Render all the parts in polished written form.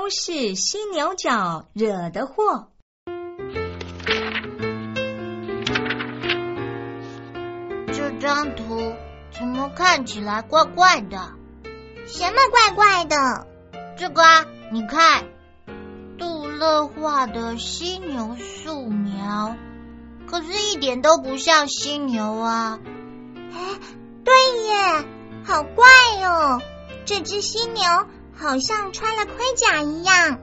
都是犀牛角惹的祸。 这张图怎么看起来怪怪的？ 什么怪怪的？ 这个啊，你看，杜乐画的犀牛素描，可是一点都不像犀牛啊。 对耶，好怪哦，这只犀牛好像穿了盔甲一样。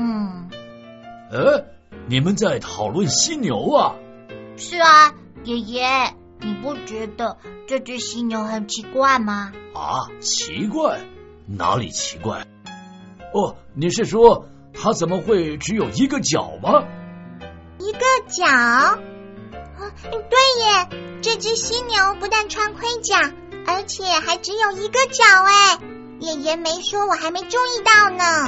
你们在讨论犀牛啊？ 是啊，爷爷，你不觉得这只犀牛很奇怪吗？ 啊，奇怪？哪里奇怪？哦，你是说它怎么会只有一个角吗？ 一个角？对耶，这只犀牛不但穿盔甲，而且还只有一个角哎。爷爷没说，我还没注意到呢。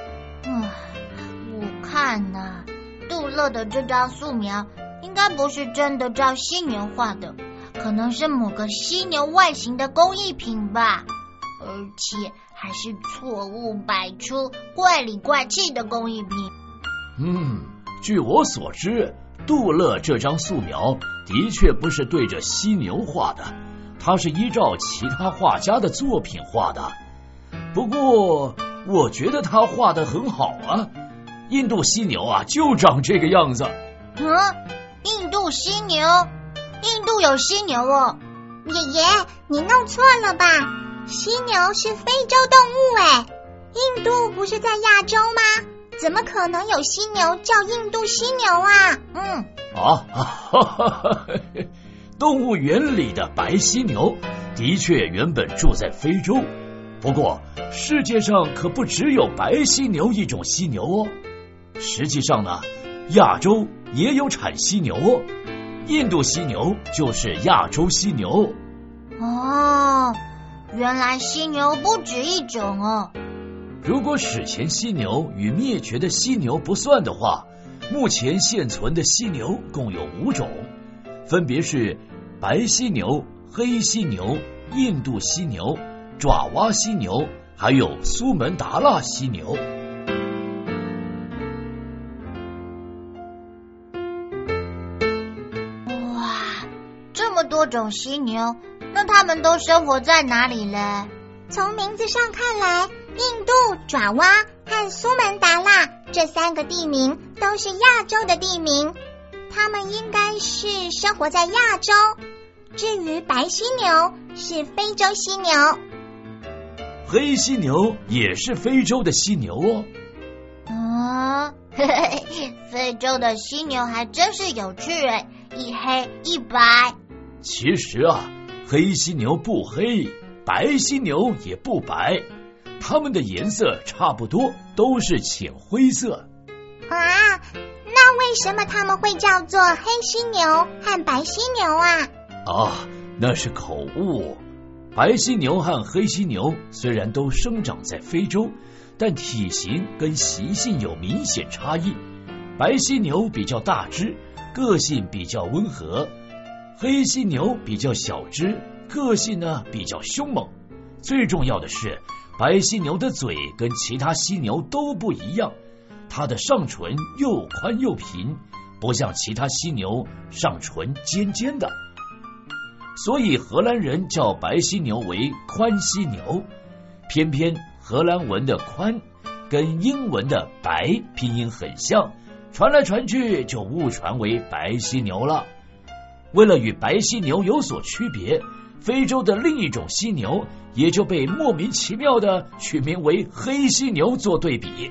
我看啊，杜乐的这张素描应该不是真的照犀牛画的，可能是某个犀牛外形的工艺品吧，而且还是错误百出、怪里怪气的工艺品。 据我所知，杜乐这张素描的确不是对着犀牛画的，它是依照其他画家的作品画的。不过我觉得他画得很好啊，印度犀牛啊就长这个样子。 印度犀牛？印度有犀牛哦？ 爷爷，你弄错了吧？犀牛是非洲动物哎，印度不是在亚洲吗？怎么可能有犀牛叫印度犀牛啊？ 动物园里的白犀牛的确原本住在非洲，不过世界上可不只有白犀牛一种犀牛哦。实际上呢，亚洲也有产犀牛哦，印度犀牛就是亚洲犀牛。 原来犀牛不止一种哦。 如果史前犀牛与灭绝的犀牛不算的话，目前现存的犀牛共有5种，分别是白犀牛、黑犀牛、印度犀牛、爪哇犀牛，还有苏门答腊犀牛。 哇，这么多种犀牛，那它们都生活在哪里嘞？ 从名字上看来，印度、爪哇和苏门答腊这3个地名都是亚洲的地名，它们应该是生活在亚洲。至于白犀牛是非洲犀牛， 黑犀牛也是非洲的犀牛哦。 非洲的犀牛还真是有趣诶，一黑一白。 其实啊，黑犀牛不黑，白犀牛也不白，它们的颜色差不多，都是浅灰色。 那为什么它们会叫做黑犀牛和白犀牛啊？ 那是口误。白犀牛和黑犀牛虽然都生长在非洲，但体型跟习性有明显差异。白犀牛比较大只，个性比较温和；黑犀牛比较小只，个性呢比较凶猛。最重要的是，白犀牛的嘴跟其他犀牛都不一样，它的上唇又宽又平，不像其他犀牛上唇尖尖的。所以荷兰人叫白犀牛为宽犀牛，偏偏荷兰文的宽跟英文的白拼音很像，传来传去就误传为白犀牛了。为了与白犀牛有所区别，非洲的另一种犀牛也就被莫名其妙的取名为黑犀牛做对比。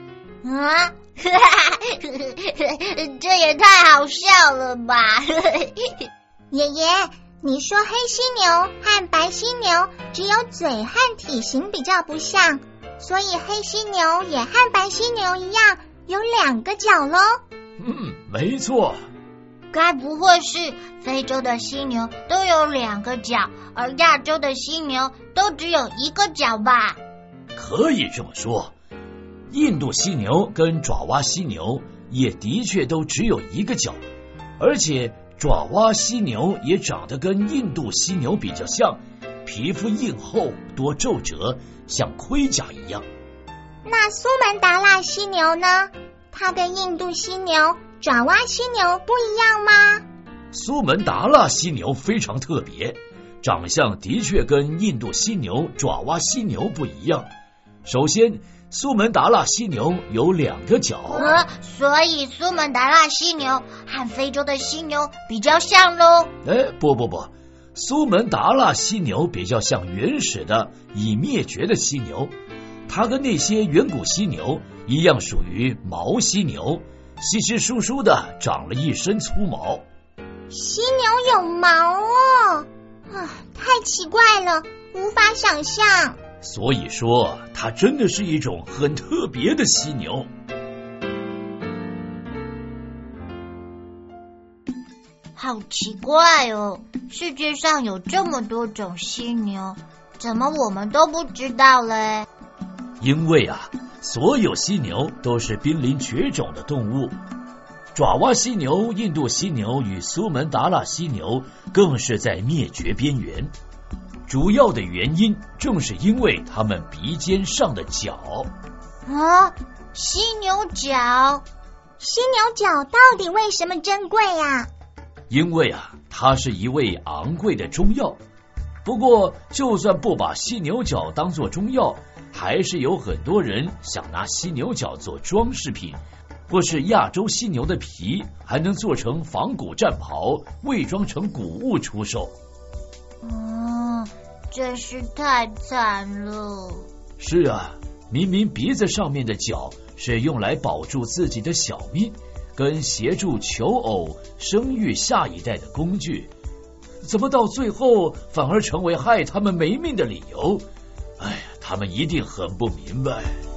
这也太好笑了吧！ 爷爷，你说黑犀牛和白犀牛只有嘴和体型比较不像，所以黑犀牛也和白犀牛一样有2个角咯？ 没错。 该不会是非洲的犀牛都有2个角，而亚洲的犀牛都只有1个角吧？ 可以这么说，印度犀牛跟爪哇犀牛也的确都只有1个角，而且爪哇犀牛也长得跟印度犀牛比较像，皮肤硬厚多皱褶，像盔甲一样。 那苏门答腊犀牛呢？它跟印度犀牛、爪哇犀牛不一样吗？ 苏门答腊犀牛非常特别，长相的确跟印度犀牛、爪哇犀牛不一样。首先，苏门答腊犀牛有2个角， 所以苏门答腊犀牛和非洲的犀牛比较像咯。 不，苏门答腊犀牛比较像原始的已灭绝的犀牛，它跟那些远古犀牛一样属于毛犀牛，稀稀疏疏的长了一身粗毛。 犀牛有毛哦，太奇怪了，无法想象。 所以说，它真的是一种很特别的犀牛。 好奇怪哦，世界上有这么多种犀牛，怎么我们都不知道嘞？ 因为所有犀牛都是濒临绝种的动物。爪哇犀牛、印度犀牛与苏门答腊犀牛更是在灭绝边缘。主要的原因正是因为它们鼻尖上的角。 犀牛角。 犀牛角到底为什么珍贵啊？ 因为它是一味昂贵的中药。不过，就算不把犀牛角当作中药，还是有很多人想拿犀牛角做装饰品，或是亚洲犀牛的皮还能做成仿古战袍，伪装成古物出售。 真是太惨了。 是啊，明明鼻子上面的角是用来保住自己的小命，跟协助求偶、生育下一代的工具，怎么到最后反而成为害他们没命的理由？他们一定很不明白。